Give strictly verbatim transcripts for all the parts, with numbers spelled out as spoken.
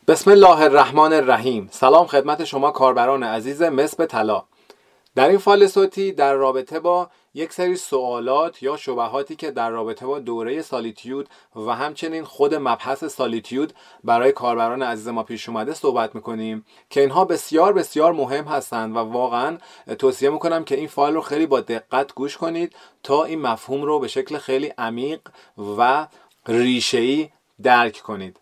بسم الله الرحمن الرحیم. سلام خدمت شما کاربران عزیز مس به طلا. در این فایل صوتی در رابطه با یک سری سوالات یا شبهاتی که در رابطه با دوره سالیتیود و همچنین خود مبحث سالیتیود برای کاربران عزیز ما پیش اومده صحبت میکنیم که اینها بسیار بسیار مهم هستند و واقعا توصیه میکنم که این فایل رو خیلی با دقت گوش کنید تا این مفهوم رو به شکل خیلی عمیق و ریشه‌ای درک کنید.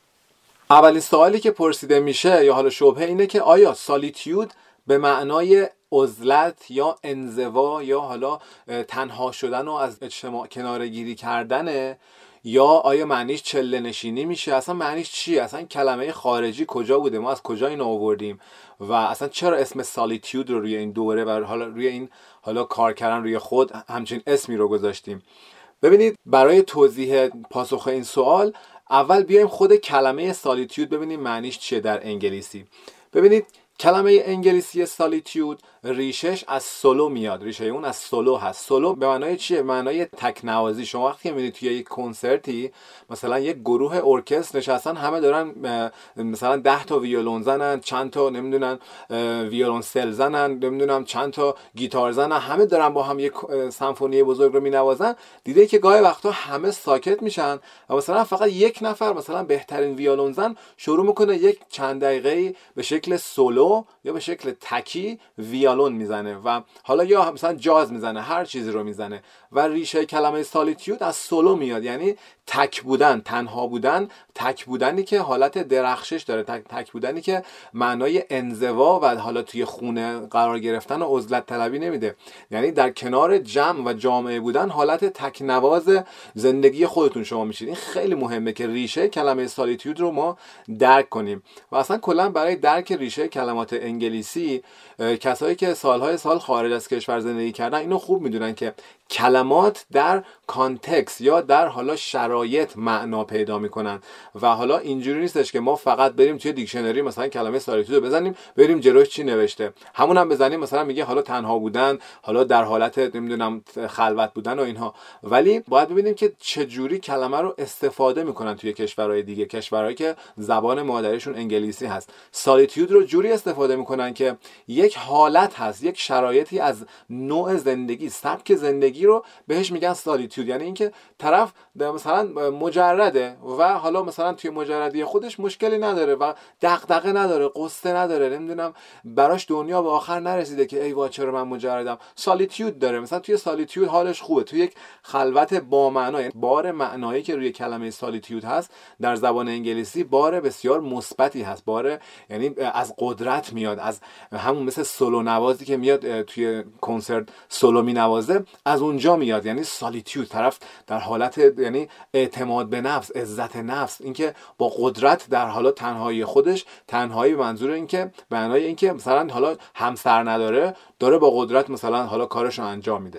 اولین سوالی که پرسیده میشه یا حالا شبهه اینه که آیا سالیتیود به معنای عزلت یا انزوا یا حالا تنها شدن و از اجتماع کناره‌گیری کردنه، یا آیا معنیش چله نشینی میشه؟ اصلا معنیش چیه؟ اصلا کلمه خارجی کجا بوده؟ ما از کجا این آوردیم؟ و اصلا چرا اسم سالیتیود رو روی این دوره و حالا روی این حالا کار کردن روی خود همچین اسمی رو گذاشتیم؟ ببینید، برای توضیح پاسخ این سوال اول بیایم خود کلمه سالیتیود ببینیم معنیش چیه در انگلیسی. ببینید، کلمه انگلیسی سالیتیود ریشش از سولو میاد. ریشه اون از سولو هست. سولو به معنای چیه؟ به معنای تکنوازی. شما وقتی میبینید توی یک کنسرتی مثلا یک گروه ارکستر نشستن، همه دارن مثلا ده تا ویولون زنن، چند تا نمیدونن ویولونسل زنن، نمیدونم چند تا گیتار زنن، همه دارن با هم یک سمفونی بزرگ رو مینوازن. دیده که گاهی وقتا همه ساکت میشن و مثلا فقط یک نفر مثلا بهترین ویولون زن شروع میکنه یک چند دقیقه‌ای به شکل سولو یا به شکل تکی ویولون میزنه و حالا یا مثلا جاز میزنه، هر چیزی رو میزنه. و ریشه کلمه سالیتیود از سولو میاد، یعنی تک بودن، تنها بودن، تک بودنی که حالت درخشش داره، تک, تک بودنی که معنای انزوا و حالا توی خونه قرار گرفتن و عزلت طلبی نمیده. یعنی در کنار جمع و جامعه بودن، حالت تکنواز زندگی خودتون شما میشید. این خیلی مهمه که ریشه کلمه سالیتیود رو ما درک کنیم. و اصلا کلا برای درک ریشه کلمات انگلیسی، کسایی که سالهای سال خارج از کشور زندگی کردن اینو خوب میدونن که کلمات در کانتکست یا در حالا شرایط معنا پیدا میکنن و حالا اینجوری نیستش که ما فقط بریم توی دیکشنری مثلا کلمه سالیتیود رو بزنیم بریم جلوش چی نوشته همون هم بزنیم، مثلا میگه حالا تنها بودن، حالا در حالت نمیدونم خلوت بودن و اینها. ولی باید ببینیم که چه جوری کلمه رو استفاده میکنن توی کشورهای دیگه، کشورهایی که زبان مادریشون انگلیسی هست. سالیتیود رو جوری استفاده میکنن که یک حالت هست، یک شرایطی از نوع زندگی، سبک زندگی رو بهش میگن سالیتیود. یعنی اینکه طرف مثلا مجرده و حالا مثلا توی مجردی خودش مشکلی نداره و دغدغه نداره، قصه نداره، نمیدونم براش دنیا به آخر نرسیده که ای وا چرا من مجردم. سالیتیود داره، مثلا توی سالیتیود حالش خوبه، توی یک خلوت با معنا. یعنی بار معنایی که روی کلمه سالیتیود هست در زبان انگلیسی بار بسیار مثبتی هست. بار یعنی از قدرت میاد، از همون مثل سولو نوازی که میاد توی کنسرت سولو مینوازه، از اونجا میاد. یعنی سالیتیود، طرف در حالت یعنی اعتماد به نفس، عزت نفس، اینکه با قدرت در حالا تنهایی خودش، تنهایی به منظور اینکه به معنای اینکه مثلا حالا همسر نداره، داره با قدرت مثلا حالا کارش رو انجام میده.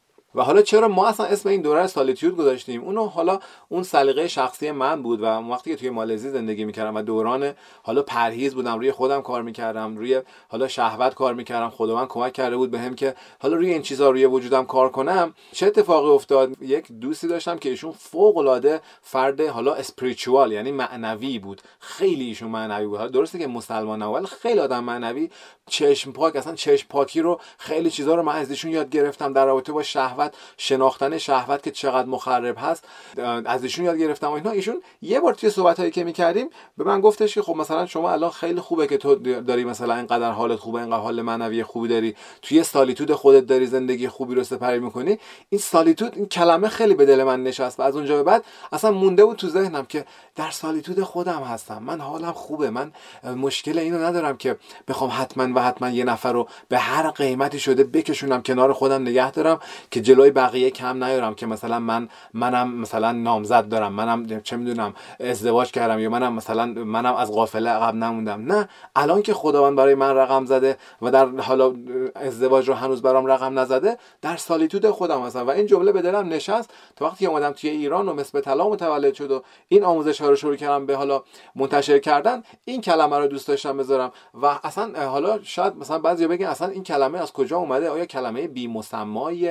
و حالا چرا ما اصلا اسم این دوره سالیتیود گذاشتیم؟ اونو حالا اون سلیقه شخصی من بود و وقتی که توی مالزی زندگی میکردم و دوران حالا پرهیز بودم، روی خودم کار میکردم، روی حالا شهوت کار میکردم، خداوند کمک کرده بود بهم که حالا روی این چیزا روی وجودم کار کنم. چه اتفاقی افتاد؟ یک دوستی داشتم که ایشون فوق العاده فرد حالا اسپریچوال، یعنی معنوی بود. خیلی ایشون معنوی بود. درسته که مسلمان اول، خیلی آدم معنوی، چشم پاک، اصلا چشم پاکی رو خیلی چیزا رو من از ایشون یاد گرفتم در رابطه با شهوت، شناختن شهوت که چقدر مخرب هست، از ایشون یاد گرفتم. و اینا ایشون یه بار توی صحبتایی که می‌کردیم به من گفتش که خب مثلا شما الان خیلی خوبه که تو داری مثلا اینقدر حالت خوبه، اینقدر حال معنوی خوبی داری، توی سالیتود خودت داری زندگی خوبی رو سپری می‌کنی. این سالیتود، این کلمه خیلی به دل من نشست و از اونجا به بعد اصلا مونده بود تو ذهنم که در سالیتود خودم هستم، من حالم خوبه، من مشکل اینو ندارم که بخوام حتما و حتما یه نفر رو به هر قیمتی شده بکشونم کنار خودم نگه دارم که جلوی بقیه کم نیارم، که مثلا من منم مثلا نامزد دارم، منم چه میدونم ازدواج کردم، یا منم مثلا منم از قافله عقب نموندم. نه، الان که خداوند برای من رقم زده و در حالا ازدواج رو هنوز برام رقم نزده، در سالیتود خودم هستم. و این جمله به دلم نشست تا وقتی اومدم توی ایران و مس به طلا متولد شد و این آموزش‌ها رو شروع کردم به حالا منتشر کردن، این کلمه رو دوست داشتم بذارم. و اصلا حالا شاید مثلا بعضیا بگن اصلا این کلمه از کجا اومده؟ آیا کلمه بی مسمایی بی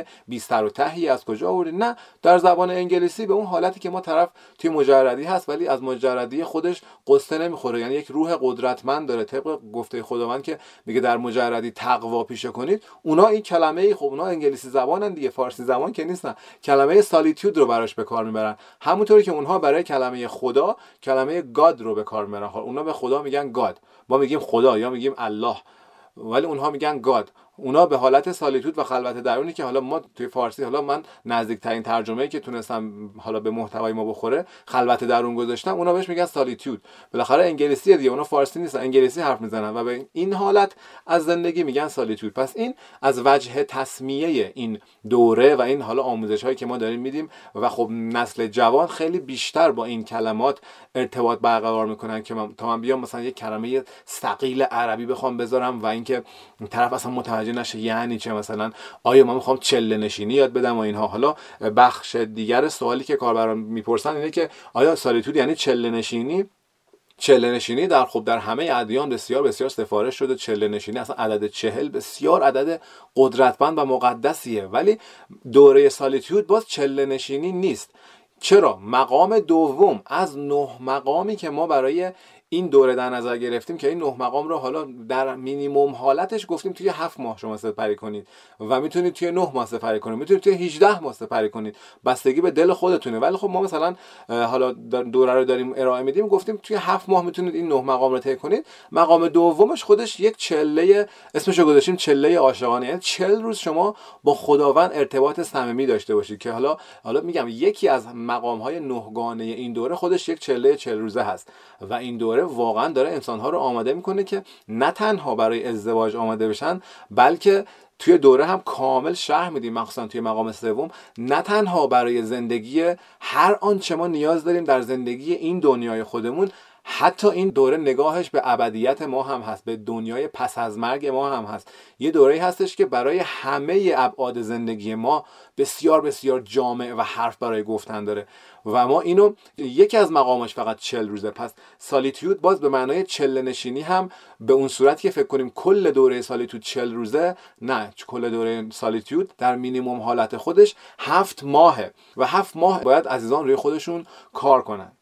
سر و تهی از کجا آوردی؟ نه، در زبان انگلیسی به اون حالتی که ما طرف توی مجردی هست ولی از مجردی خودش قصه نمیخوره، یعنی یک روح قدرتمند داره، طبق گفته خداوند که میگه در مجردی تقوا پیشه کنید. اونا این کلمه، خب اونا انگلیسی زبانن دیگه، فارسی زبان که نیستن، کلمه سالیتیود رو براش به کار میبرن، همونطوری که اونها برای کلمه خدا کلمه گاد رو به کار میبرن. اونا به خدا میگن گاد، ما میگیم خدا یا میگیم الله، ولی اونها میگن گاد. اونا به حالت سالیتود و خلوت درونی که حالا ما توی فارسی، حالا من نزدیکترین ترجمه‌ای که تونستم حالا به محتوای ما بخوره خلوت درون گذاشتم، اونا بهش میگن سالیتود. بالاخره انگلیسی دیگه، اونا فارسی نیستن، انگلیسی حرف میزنن و به این حالت از زندگی میگن سالیتود. پس این از وجه تسمیه این دوره و این حالا آموزش‌هایی که ما داریم میدیم و خب نسل جوان خیلی بیشتر با این کلمات ارتباط برقرار میکنن که من تا من بیام مثلا یک کلمه ثقیل عربی بخوام بذارم و اینکه طرف اصلا متوجه نشه یعنی چه، مثلا آیا من میخوام چله نشینی یاد بدم و اینها. حالا بخش دیگر سوالی که کاربران میپرسن اینه که آیا سالیتود یعنی چله نشینی؟ چله نشینی در خب در همه ادیان بسیار بسیار سفارش شده. چله نشینی اصلا عدد چهل بسیار عدد قدرتمند و مقدسیه، ولی دوره سالیتود باز چله نشینی نیست. چرا؟ مقام دوم از نه مقامی که ما برای این دوره در نظر گرفتیم که این نه مقام رو حالا در مینیمم حالتش گفتیم توی هفت ماه شما سپری کنید و میتونید توی نه ماه سپری کنید، میتونید توی هجده ماه سپری کنید، بستگی به دل خودتونه. ولی خب ما مثلا حالا دوره رو داریم ارائه میدیم، گفتیم توی هفت ماه میتونید این نه مقام رو طی کنید. مقام دومش خودش یک چله، اسمش رو گذاشتیم چله عاشقانه، یعنی چهل روز شما با خداوند ارتباط صمیمی داشته باشید که حالا حالا میگم یکی از مقام های نهگانه این دوره خودش یک چله چهل روزه هست و این دوره واقعا داره انسان‌ها رو آماده میکنه که نه تنها برای ازدواج آماده بشن، بلکه توی دوره هم کامل شرح میدیم، مخصوصا توی مقام سوم، نه تنها برای زندگی هر آنچه ما نیاز داریم در زندگی این دنیای خودمون، حتی این دوره نگاهش به ابدیت ما هم هست، به دنیای پس از مرگ ما هم هست. یه دوره‌ای هستش که برای همه ابعاد زندگی ما بسیار بسیار جامع و حرف برای گفتن داره و ما اینو یکی از مقامش فقط چهل روزه. پس سالیتیود باز به معنای چله نشینی هم به اون صورت که فکر کنیم کل دوره سالیتیود چهل روزه، نه، کل دوره سالیتیود در مینیمم حالت خودش هفت ماهه و هفت ماه باید عزیزان روی خودشون کار کنن.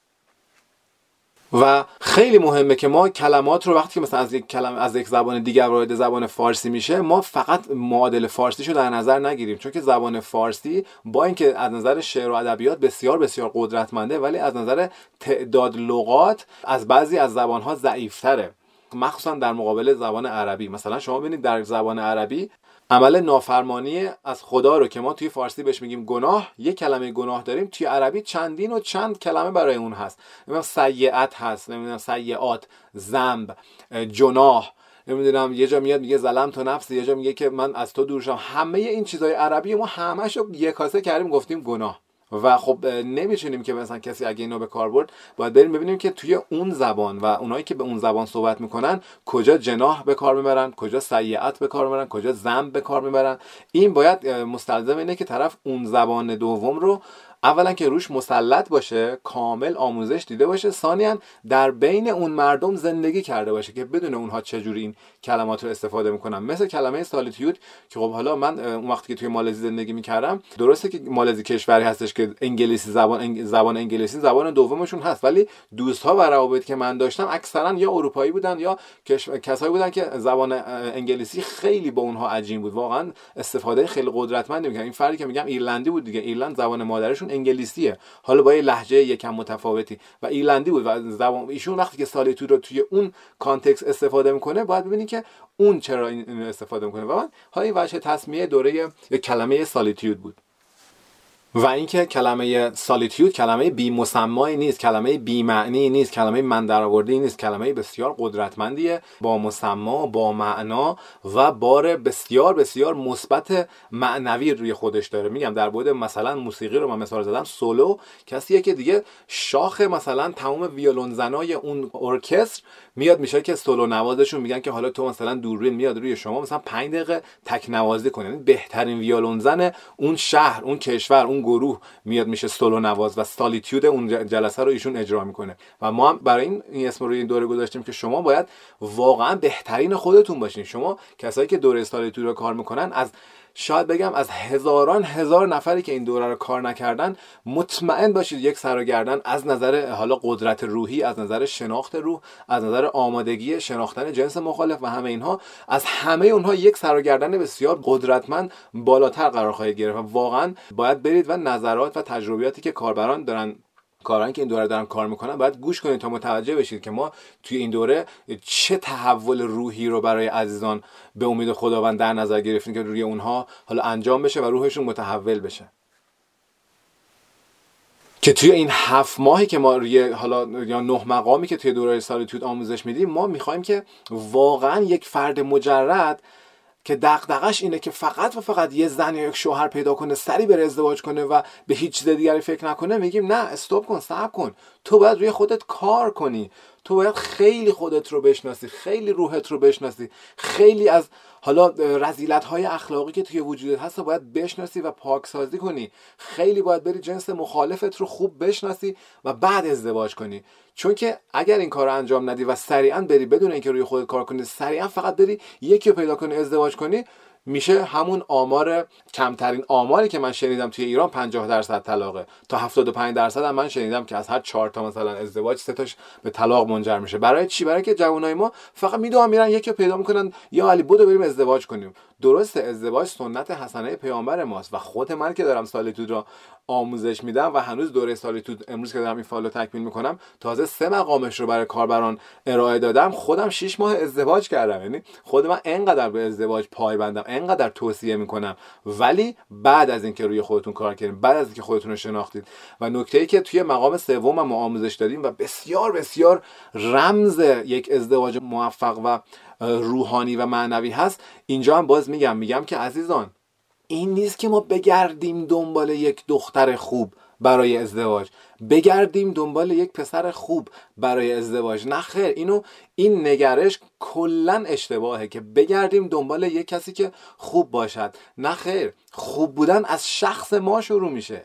و خیلی مهمه که ما کلمات رو وقتی که مثلا از یک کلمه از یک زبان دیگر وارد زبان فارسی میشه، ما فقط معادل فارسیشو در نظر نگیریم، چون که زبان فارسی با اینکه از نظر شعر و ادبیات بسیار بسیار قدرتمنده، ولی از نظر تعداد لغات از بعضی از زبان‌ها ضعیف‌تره، مخصوصا در مقابل زبان عربی. مثلا شما ببینید در زبان عربی عمل نافرمانی از خدا رو که ما توی فارسی بهش میگیم گناه، یک کلمه گناه داریم، توی عربی چندین و چند کلمه برای اون هست. نمیدونم سیئات هست، نمیدونم سیئات، ذنب، جناح، نمیدونم یه جا میاد میگه ظلمت نفس، یه جا میگه که من از تو دور شدم. همه این چیزای عربی ما همه‌شو یک کاسه کردیم گفتیم گناه. و خب نمیتونیم که مثلا کسی اگه اینو به کار برد، باید بریم ببینیم که توی اون زبان و اونایی که به اون زبان صحبت میکنن کجا جناح به کار میبرن، کجا سیئات به کار میبرن، کجا ذنب به کار میبرن. این باید مستلزم اینه که طرف اون زبان دوم رو اولا که روش مسلط باشه، کامل آموزش دیده باشه، ثانیاً در بین اون مردم زندگی کرده باشه که بدون اونها چجوری این کلمات رو استفاده میکنن. مثل کلمه سالیتیود که خب حالا من اون وقتی که توی مالزی زندگی میکردم، درسته که مالزی کشوری هستش که انگلیسی زبان انگ... زبان انگلیسی زبان دومشون هست، ولی دوستها و روابطی که من داشتم اکثرا یا اروپایی بودن یا کش... کسایی بودن که زبان انگلیسی خیلی با اونها عجین بود، واقعا استفاده خیلی قدرتمندی میکنن. این فردی که میگم ایرلندی بود دیگه، ایرلند زبان مادرشون انگلیسیه، حالا با یه لهجه یکم متفاوتی، و ایرلندی بود و زبان ایشون وقتی که سالیتود رو توی اون کانتکست استفاده میکنه، باید ببینید که اون چرا این استفاده میکنه. و من حالا این وجه تسمیه دوره کلمه سالیتود بود. و اینکه کلمه سالیتیود کلمه بی مسمایی نیست، کلمه بی معنی نیست، کلمه من درآورده‌ای نیست، کلمه بسیار قدرتمندیه با مسما، با معنا و بار بسیار بسیار مثبت معنوی روی خودش داره. میگم در بعد مثلا موسیقی رو من مثال زدم، سولو کسیه که دیگه شاخ مثلا تمام ویولون زنای اون ارکستر میاد میشه که سولو نوازشون میگن که حالا تو مثلا دوربین میاد روی شما مثلا پنج دقیقه تک نوازی کنی، یعنی بهترین ویولون زن اون شهر، اون کشور، اون گروه میاد میشه سولو نواز و سالیتیود اون جلسه رو ایشون اجرا میکنه. و ما هم برای این این اسم رو این دوره گذاشتیم که شما باید واقعا بهترین خودتون باشین. شما کسایی که دوره سالیتیود رو کار میکنن از شاید بگم از هزاران هزار نفری که این دوره رو کار نکردن، مطمئن باشید یک سر و گردن از نظر حالا قدرت روحی، از نظر شناخت روح، از نظر آمادگی شناختن جنس مخالف و همه اینها، از همه اونها یک سر و گردن بسیار قدرتمند بالاتر قرار خواهید گرفت. و واقعا باید برید و نظرات و تجربیاتی که کاربران دارن کارهایی که این دوره دارن کار میکنن باید گوش کنید تا متوجه بشید که ما توی این دوره چه تحول روحی رو برای عزیزان به امید خداوند در نظر گرفتیم که روی اونها حالا انجام بشه و روحشون متحول بشه. که توی این هفت ماهی که ما روی حالا یا نه مقامی که توی دوره سالیتود آموزش میدیم، ما میخوایم که واقعا یک فرد مجرد که دغدغش اینه که فقط و فقط یه زن یا یک شوهر پیدا کنه، سری بره ازدواج کنه و به هیچ چیز دیگری فکر نکنه، میگیم نه، استاپ کن، صبر کن. تو باید روی خودت کار کنی. تو باید خیلی خودت رو بشناسی، خیلی روحت رو بشناسی، خیلی از حالا رذیلت‌های اخلاقی که توی وجودت هست رو باید بشناسی و پاکسازی کنی. خیلی باید بری جنس مخالفت رو خوب بشناسی و بعد ازدواج کنی. چون که اگر این کار رو انجام ندی و سریعا بری بدون اینکه روی خودت کار کنی، سریعا فقط بری یکی رو پیدا کنی ازدواج کنی، میشه همون آمار، کمترین آماری که من شنیدم توی ایران پنجاه درصد طلاقه، تا هفتاد و پنج درصد هم من شنیدم که از هر چهار تا مثلا ازدواج سه تاش به طلاق منجر میشه. برای چی؟ برای که جوانای ما فقط میدونن میرن یکی رو پیدا میکنن، یا علی بودو بریم ازدواج کنیم. درسته ازدواج سنت حسنه پیامبر ماست و خود من که دارم سالیتود رو آموزش میدم و هنوز دوره سالیتود امروز که دارم این فایل رو تکمیل میکنم، تازه سه مقامش رو برای کاربران ارائه دادم، خودم شش ماه ازدواج کردم. یعنی خود من انقدر به ازدواج پایبندم، انقدر توصیه میکنم، ولی بعد از اینکه روی خودتون کار کردین، بعد از اینکه خودتون رو شناختید. و نکته‌ای که توی مقام سوم ما آموزش دادیم و بسیار بسیار رمز یک ازدواج موفق و روحانی و معنوی هست، اینجا هم باز میگم میگم که عزیزان، این نیست که ما بگردیم دنبال یک دختر خوب برای ازدواج، بگردیم دنبال یک پسر خوب برای ازدواج. نه خیر، اینو این نگرش کلن اشتباهه که بگردیم دنبال یک کسی که خوب باشد. نه خیر، خوب بودن از شخص ما شروع میشه.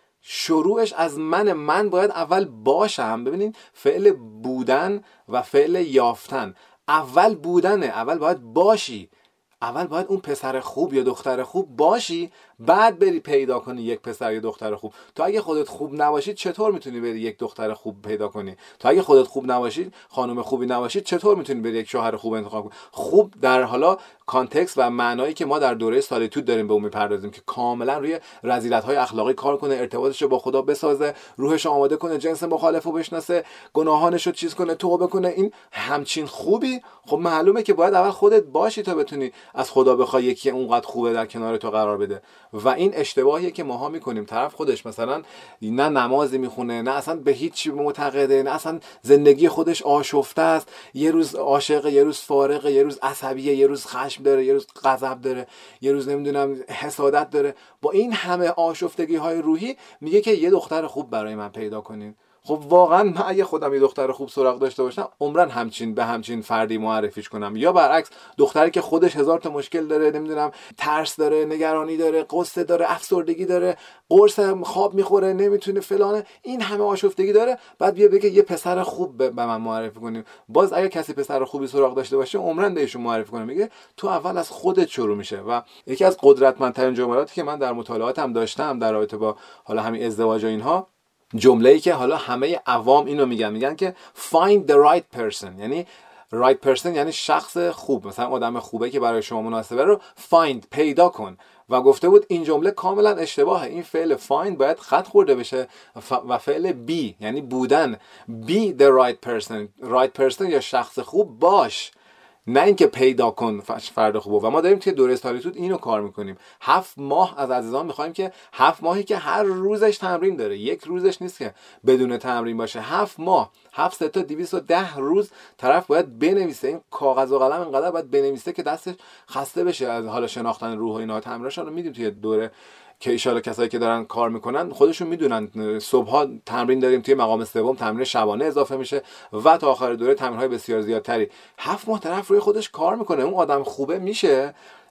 شروعش از من من باید اول باشم. ببینین، فعل بودن و فعل یافتن، اول بودنه، اول باید باشی، اول باید اون پسر خوب یا دختر خوب باشی، بعد بری پیدا کنی یک پسر یا دختر خوب. تو اگه خودت خوب نباشید چطور میتونی بری یک دختر خوب پیدا کنی؟ تو اگه خودت خوب نباشید، خانم خوبی نباشید، چطور میتونی بری یک شوهر خوب انتخاب کنی؟ خوب در حالا کانتکست و معنایی که ما در دوره سالیتود داریم به اون میپردازیم که کاملا روی رذیلت‌های اخلاقی کار کنه، ارتباطش رو با خدا بسازه، روحش آماده کنه، جنس مخالفو بشناسه، گناهانش رو چیز کنه، توبه کنه. این همچین خوبی؟ خب معلومه که باید اول خودت باشی تا بتونی از خدا بخوای یکی اونقدر خوبه در کنار تو قرار بده. و این اشتباهیه که ماها میکنیم. طرف خودش مثلا نه نمازی میخونه، نه اصلا به هیچ چی معتقده، نه اصلا زندگی خودش آشفته است، یه روز عاشق، یه روز فارغ، یه روز عصبیه، یه روز خشم داره، یه روز غضب داره، یه روز نمیدونم حسادت داره. با این همه آشفتگی های روحی میگه که یه دختر خوب برای من پیدا کنین. خب واقعا من اگه خودم یه دختر خوب سراغ داشته باشم، عمرن همچین به همچین فردی معرفیش کنم. یا برعکس، دختری که خودش هزار تا مشکل داره، نمیدونم ترس داره، نگرانی داره، قصه داره، افسردگی داره، قرص خواب میخوره، نمیتونه فلانه، این همه آشفتگی داره، بعد بیا بگه یه پسر خوب به من معرفی کنیم. باز اگه کسی پسر خوبی سراغ داشته باشه، عمرن بهشون معرفی کنه. میگه تو اول از خودت شروع میشه. و یکی از قدرتمندترین جملاتی که من در مطالعاتم داشتم در رابطه با حالا همین ازدواج و اینها، جمله‌ای که حالا همه عوام اینو میگن، میگن که find the right person. یعنی right person یعنی شخص خوب، مثلا آدم خوبه که برای شما مناسبه رو find، پیدا کن. و گفته بود این جمله کاملا اشتباهه. این فعل find باید خط خورده بشه و فعل be یعنی بودن، be the right person. right person یا شخص خوب باش، نه اینکه پیدا کن فرد خوبه. و ما داریم که دوره سالیتود اینو کار میکنیم. هفت ماه از عزیزان میخوایم که هفت ماهی که هر روزش تمرین داره، یک روزش نیست که بدون تمرین باشه. هفت ماه، هفت سه تا دویست و ده روز طرف باید بنویسه. این کاغذ و قلم اینقدر باید بنویسه که دستش خسته بشه از حالا شناختن روح و اینا. تمریناشون رو میدیم توی دوره که ایشالا کسایی که دارن کار میکنن خودشون میدونن. صبحها تمرین داریم، توی مقام سوم تمرین شبانه اضافه میشه و تا آخر دوره تمرین‌های بسیار زیادتری. هفت ماه طرف روی خودش کار میکنه، اون آدم خوبه میشه.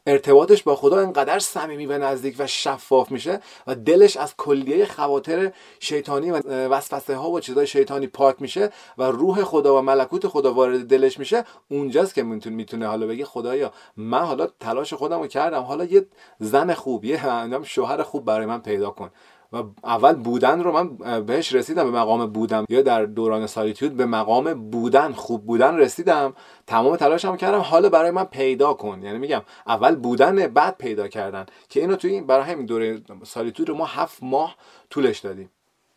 ارتباطش با خدا انقدر صمیمی و نزدیک و شفاف میشه و دلش از کلیه خواطر شیطانی و وسوسه ها و چیزای شیطانی پاک میشه و روح خدا و ملکوت خدا وارد دلش میشه، اونجاست که میتونه میتونه حالا بگه خدایا من حالا تلاش خودمو کردم، حالا یه زن خوب، یه شوهر خوب برای من پیدا کن. و اول بودن رو من بهش رسیدم، به مقام بودم، یا در دوران سالیتود به مقام بودن، خوب بودن رسیدم، تمام تلاشمو کردم، حالا برای من پیدا کن. یعنی میگم اول بودن بعد پیدا کردن، که اینو توی این برای همین دوره سالیتود رو ما هفت ماه طولش دادیم.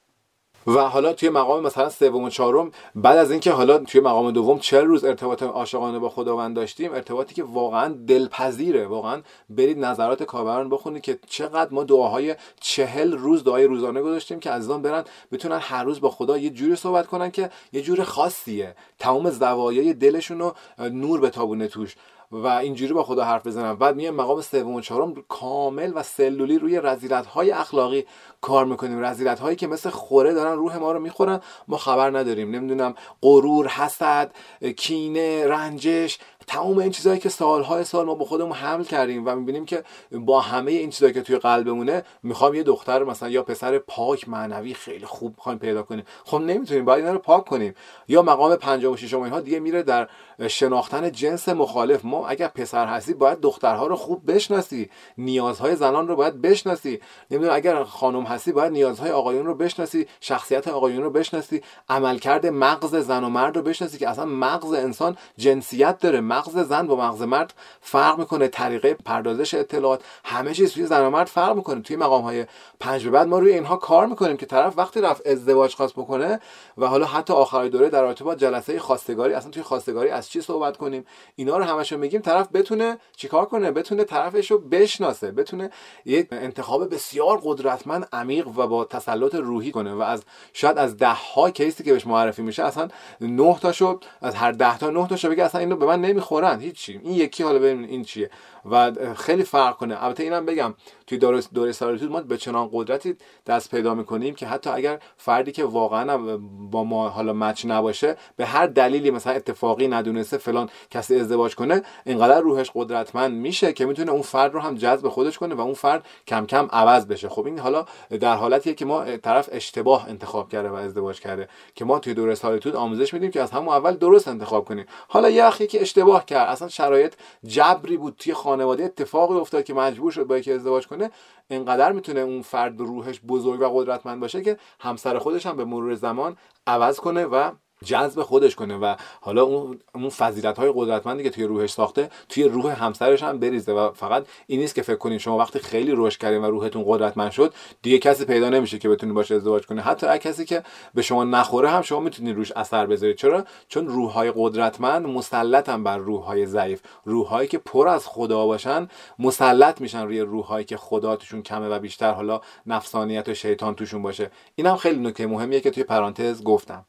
و حالا توی مقام مثلا سوم و چهارم، بعد از اینکه حالا توی مقام دوم چهل روز ارتباط عاشقانه با خداوند داشتیم، ارتباطی که واقعا دلپذیره، واقعا برید نظرات کاربران بخونید که چقدر ما دعاهای چهل روز دعای روزانه گذاشتیم که عزیزان برن بتونن هر روز با خدا یه جوری صحبت کنن که یه جور خاصیه، تمام زوایای دلشون رو نور بتابونه توش و اینجوری با خدا حرف بزنم. بعد میام مقام سوم و چهارم کامل و سلولی روی رذیلت‌های اخلاقی کار میکنیم، رذیلت‌هایی که مثل خوره دارن روح ما رو میخورن، ما خبر نداریم. نمیدونم غرور، حسد، کینه، رنجش، تمام این چیزایی که سالهای سال ما با خودمون حمل کردیم و میبینیم که با همه این چیزایی که توی قلبمونه میخوام یه دختر مثلا یا پسر پاک معنوی خیلی خوب بخوایم پیدا کنیم، خب نمیتونیم، باید اینا رو پاک کنیم. یا مقام پنجم و ششم اینها دیگه میره در شناختن جنس مخالف. ما اگر پسر هستی باید دخترها رو خوب بشناسی، نیازهای زنان رو باید بشناسی. نمیدونم اگر خانم هستی باید نیازهای آقایون رو بشناسی، شخصیت آقایون رو بشناسی، عملکرد مغز زن و مرد رو بشناسی که اصلا مغز انسان جنسیت داره، مغز زن با مغز مرد فرق میکنه، طریقه پردازش اطلاعات، همه چیز توی زن و مرد فرق میکنه. توی مقام های پنج به بعد ما روی اینها کار میکنیم که طرف وقتی رفت ازدواج خواست بکنه و حالا حتی آخرای دوره در ارتباط جلسه خواستگاری، اصلا توی خواستگاری از چی صحبت کنیم، اینا رو همشو میگیم، طرف بتونه چیکار کنه، بتونه طرفشو بشناسه، بتونه یک انتخاب بسیار قدرتمند، عمیق و با تسلط روحی کنه و از شاید از ده ها کیسی که بهش معرفی میشه اصلا نه تاشو، از هر ده تا نه تاشو بگه اصلا اینو به من نمیخورن، هیچی، این یکی حالا ببین این چیه و خیلی فرق کنه. البته اینم بگم توی دوره دوره سالیتود ما به چنان قدرتی دست پیدا میکنیم که حتی اگر فردی که واقعا با ما حالا مچ نباشه، به هر دلیلی مثلا اتفاقی ندونسته فلان کسی ازدواج کنه، اینقدر روحش قدرتمند میشه که میتونه اون فرد رو هم جذب خودش کنه و اون فرد کم کم عوض بشه. خب این حالا در حالتیه که ما طرف اشتباه انتخاب کرده و ازدواج کرده، که ما توی دوره سالیتود آموزش میدیم که از همون اول درست انتخاب کنیم. حالا یه اخی که اشتباه کرد، اصلا شرایط جبری بود توی خانواده، اتفاقی افتاد که مجبور شد با یکی ازدواج کنه، اینقدر میتونه اون فرد روحش بزرگ و قدرتمند باشه که همسر خودش هم به مرور زمان عوض کنه و جذب خودش کنه و حالا اون اون فضیلت‌های قدرتمندی که توی روحش ساخته توی روح همسرش هم بریزه. و فقط این نیست که فکر کنین شما وقتی خیلی رشد کردین و روحتون قدرتمند شد دیگه کسی پیدا نمیشه که بتونه باشه ازدواج کنه. حتی اگه کسی که به شما نخوره هم شما میتونید روش اثر بذارید. چرا؟ چون روح‌های قدرتمند مسلطن بر روح‌های ضعیف. روح‌هایی که پر از خدا باشن مسلط میشن روی روح‌هایی که خدا توشون کمه و بیشتر حالا نفسانیت و شیطان توشون باشه. اینم خیلی نکته مهمیه که توی پرانتز گفتم.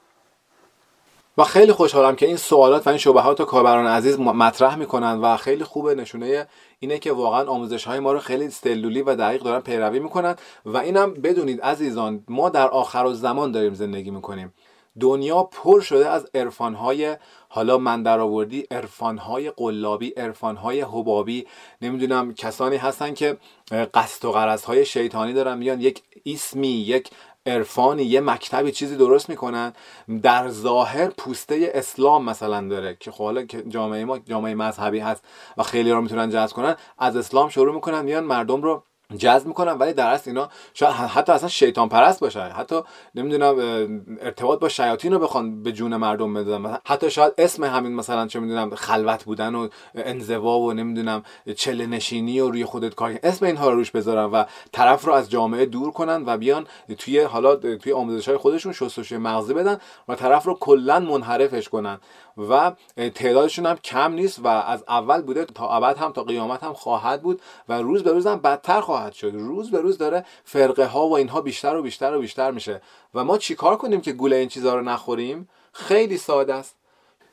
و خیلی خوشحالم که این سوالات و این شبهات رو کاربران عزیز مطرح میکنن و خیلی خوبه، نشونه اینه که واقعا آموزش های ما رو خیلی سلولی و دقیق دارن پیروی میکنن. و اینم بدونید عزیزان، ما در آخرالزمان داریم زندگی میکنیم. دنیا پر شده از عرفان‌های حالا من درآوردی، عرفان‌های قلابی، عرفان‌های حبابی، نمیدونم کسانی هستن که قصد و غرض‌های شیطانی دارن، میان یک اسمی، یک عرفانی، یه مکتبی چیزی درست میکنن، در ظاهر پوسته اسلام مثلا داره که خب حالا جامعه ما جامعه مذهبی هست و خیلی را میتونن جذب کنن، از اسلام شروع میکنن میان مردم رو جذب میکنن، ولی در اصل اینا شاید حتی اصلا شیطان پرست باشه، حتی نمیدونم ارتباط با شیاطین رو بخوان به جون مردم بدن، حتی شاید اسم همین مثلا چه میدونم خلوت بودن و انزوا و نمیدونم چله نشینی و روی خودت کار، اسم اینها رو روش بذارن و طرف رو از جامعه دور کنن و بیان توی حالا توی آموزش‌های خودشون شستشوی مغزی بدن و طرف رو کلا منحرفش کنن و تعدادشون هم کم نیست و از اول بوده تا ابد هم تا قیامت هم خواهد بود و روز به روز هم بدتر خواهد شد. روز به روز داره فرقه ها و اینها بیشتر و بیشتر و بیشتر میشه و ما چیکار کنیم که گول این چیزا رو نخوریم؟ خیلی ساده است.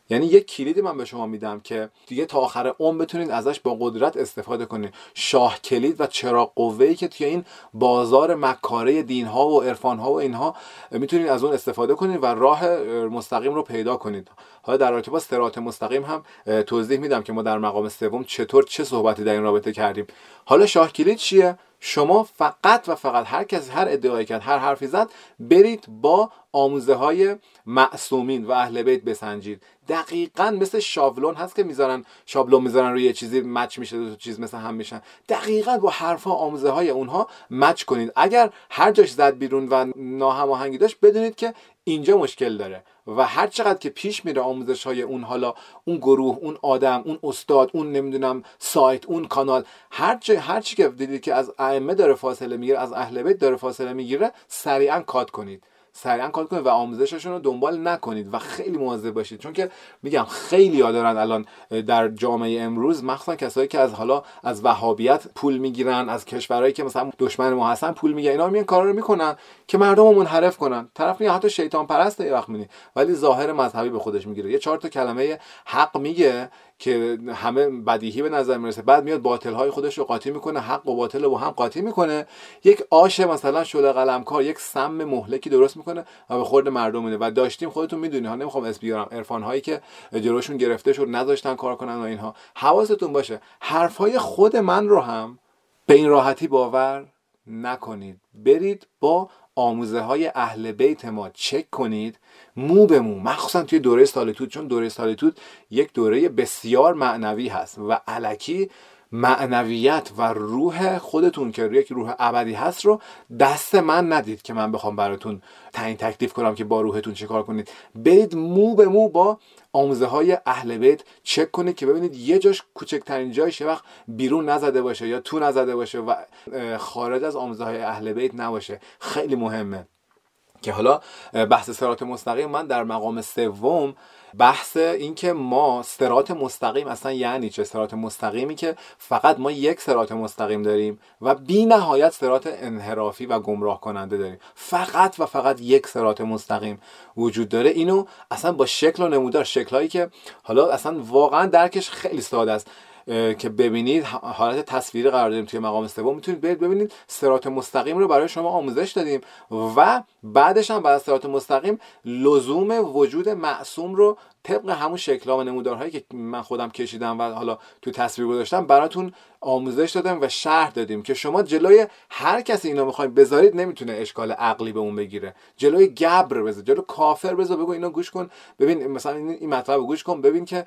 یعنی یک کلید من به شما میدم که دیگه تا آخر عمر بتونید ازش با قدرت استفاده کنید. شاه کلید و چراغ قوه‌ای که توی این بازار مکاره دین‌ها و عرفان‌ها و اینها میتونید از اون استفاده کنید و راه مستقیم رو پیدا کنید. حالا در رابطه با صراط مستقیم هم توضیح میدم که ما در مقام سوم چطور چه صحبتی در این رابطه کردیم. حالا شاه کلید چیه؟ شما فقط و فقط هر کسی هر ادعایی کرد، هر حرفی زد، برید با آموزه های معصومین و اهل بیت بسنجید. دقیقاً مثل شابلون هست که میذارن، شابلون میذارن روی یه چیزی مچ میشه، دو تا چیز مثل هم میشن. دقیقاً با حرفا آموزه های اونها مچ کنید. اگر هر جاش زد بیرون و ناهماهنگی داشت، بدونید که اینجا مشکل داره و هر چقدر که پیش میره آموزش های اون، حالا اون گروه، اون آدم، اون استاد، اون نمیدونم سایت، اون کانال، هر چی هر چی که دیدید که از ائمه داره فاصله میگیره، از اهل بیت داره فاصله میگیره، سریعا کات کنید. سریعا کار کنید و آموزششون رو دنبال نکنید و خیلی مواظب باشید، چون که میگم خیلی ها دارن الان در جامعه امروز، مخصوصا کسایی که از حالا از وهابیت پول میگیرن، از کشورهایی که مثلا دشمن ما هستن پول میگیرن، اینا میان کارا رو میکنن که مردم رو منحرف کنن. طرف میگه حتی شیطان پرسته یه وقت میبینی، ولی ظاهر مذهبی به خودش میگیره، یه چهار تا کلمه حق میگه که همه بدیهی به نظر میرسه، بعد میاد باطل های خودش رو قاطی میکنه، حق و باطل رو با هم قاطی میکنه، یک آش مثلا شعله قلمکار، یک سم مهلکی درست میکنه و به خورد مردم میده. و داشتیم خودتون میدونید ها، نمیخوام اسم بیارم، عرفان هایی که جلوشون گرفته شد نذاشتن کار کنن و اینها. حواستون باشه حرف های خود من رو هم به این راحتی باور نکنید. برید با آموزه های اهل بیت ما چک کنید مو به مو، مخصوصا توی دوره سالیتود، چون دوره سالیتود یک دوره بسیار معنوی هست و الکی معنویت و روح خودتون که یک روح ابدی هست رو دست من ندید که من بخوام براتون تعیین تکلیف کنم که با روحتون چه کار کنید. برید مو به مو با آموزه های اهل بیت چک کنید که ببینید یه جاش کوچکترین جایش یه وقت بیرون نزده باشه یا تو نزده باشه و خارج از آموزه های اهل بیت نباشه. خیلی مهمه که حالا بحث صراط مستقیم، من در مقام سوم بحث این که ما صراط مستقیم اصلا یعنی چه، صراط مستقیمی که فقط ما یک صراط مستقیم داریم و بی نهایت صراط انحرافی و گمراه کننده داریم، فقط و فقط یک صراط مستقیم وجود داره. اینو اصلا با شکل و نمودار، شکلایی که حالا اصلا واقعا درکش خیلی ساده است که ببینید، حالت تصویری قرار دادیم توی مقام سوم، میتونید برید ببینید صراط مستقیم رو برای شما آموزش دادیم و بعدش هم بعد از صراط مستقیم لزوم وجود معصوم رو طبق همون شکل‌ها و نمودارهایی که من خودم کشیدم و حالا تو تصویر گذاشتم براتون آموزش دادم و شرح دادیم که شما جلوی هر کسی اینا میخواید بذارید نمیتونه اشکال عقلی به اون بگیره. جلوی گبر بذار، جلوی کافر بذار، بگو اینو گوش کن ببین، مثلا این مطلب رو گوش کن ببین که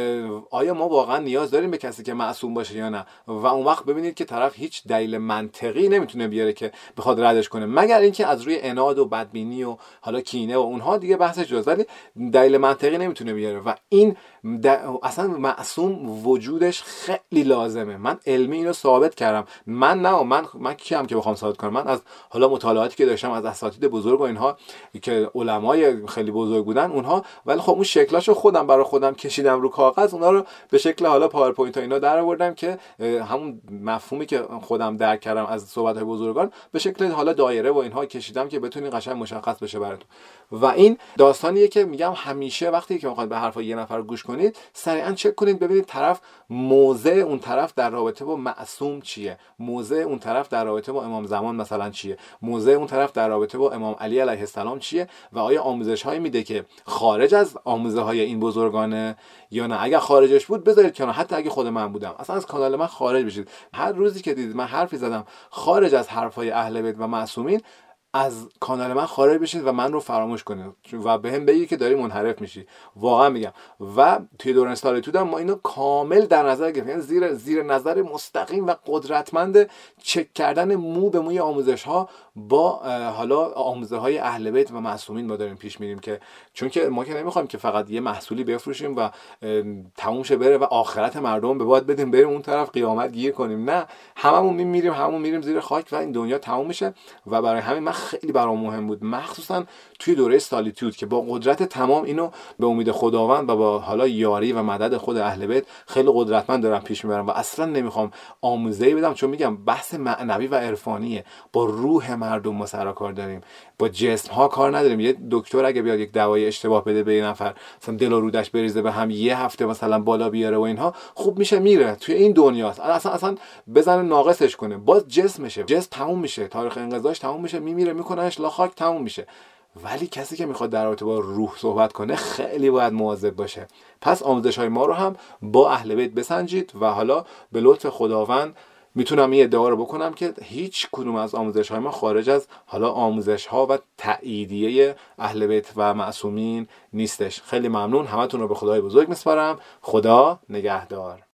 آیا ما واقعا نیاز داریم به کسی که معصوم باشه یا نه. و اون وقت ببینید که طرف هیچ دلیل منطقی نمیتونه بیاره که بخواد ردش کنه، مگر اینکه از روی عناد و بدبینی و حالا کینه و اونها دیگه بحثش جزئی، ولی دلیل منطقی نمیتونه بیاره. و این اصلا معصوم وجودش خیلی لازمه. من علمی اینو ثابت کردم. من نه من من کیم که بخوام ثابت کنم؟ من از حالا مطالعاتی که داشتم از اساتید بزرگ و اینها که علمای خیلی بزرگ بودن اونها، ولی خب اون شکلاشو خودم برای خودم کشیدم رو کاغذ، اونا رو به شکل حالا پاورپوینت ها اینا در آوردم که همون مفهومی که خودم درک کردم از صحبت‌های بزرگان به شکل حالا دایره و اینها کشیدم که بتونین قشنگ مشخص بشه براتون. و این داستانیه که میگم همیشه وقتی که میخواید به حرفای یه نفر گوش کنید سریعا چک کنید ببینید طرف موضع اون طرف در رابطه با معصوم چیه، موضع اون طرف در رابطه با امام زمان مثلا چیه، موضع اون طرف در رابطه با امام علی علیه السلام چیه و آیا آموزش هایی میده که خارج از آموزه های این بزرگانه یا نه. اگر خارجش بود بذارید کنار، حتی اگه خود من بودم اصلا از کانال من خارج بشید. هر روزی که دیدید من حرفی زدم خارج از حرفای اهل بیت و معصومین، از کانال من خارج بشید و من رو فراموش کنید و به هم بگید که داری منحرف میشی. واقعا میگم. و توی دوران سالیتود ما اینو کامل در نظر گرفتیم، یعنی زیر زیر نظر مستقیم و قدرتمند چک کردن مو به موی آموزش ها با حالا آموزه های اهل بیت و معصومین ما داریم پیش میریم، که چون که ما که نمیخوایم که فقط یه محصولی بفروشیم و تموم شه بره و آخرت مردم به باد بدیم بریم اون طرف قیامت گیر کنیم. نه، هممون میریم هممون میریم زیر خاک و این دنیا تموم میشه. و برای همین من خیلی برام مهم بود، مخصوصا توی دوره سالیتود که با قدرت تمام اینو به امید خداوند و با حالا یاری و مدد خود اهل بیت خیلی قدرتمند دارم پیش میبرم و اصلا نمیخوام آموزه‌ای بدم، چون میگم بحث معنوی و عرفانیه. با روح مردم ما سر کار داریم، با جسم ها کار نداریم. یه دکتر اگه بیاد یک دوای اشتباه بده به یه نفر، مثلا دل و رودش بریزه به هم، یه هفته مثلا بالا بیاره و اینها، خوب میشه میره توی این دنیاست، اصلا اصلا بزنه ناقصش کنه، باز جسمشه، جسم تموم میشه، تاریخ انقضاش تموم میشه، میمیره، میکننش لا خاک، تموم میشه. ولی کسی که میخواد در رابطه با روح صحبت کنه خیلی باید مواظب باشه. پس آموزش های ما رو هم با اهل بیت بسنجید و حالا به لطف خداوند میتونم این ادعا رو بکنم که هیچ کدوم از آموزش های ما خارج از حالا آموزش ها و تأییدیه اهل بیت و معصومین نیستش. خیلی ممنون، همتون رو به خدای بزرگ میسپارم. خدا نگهدار.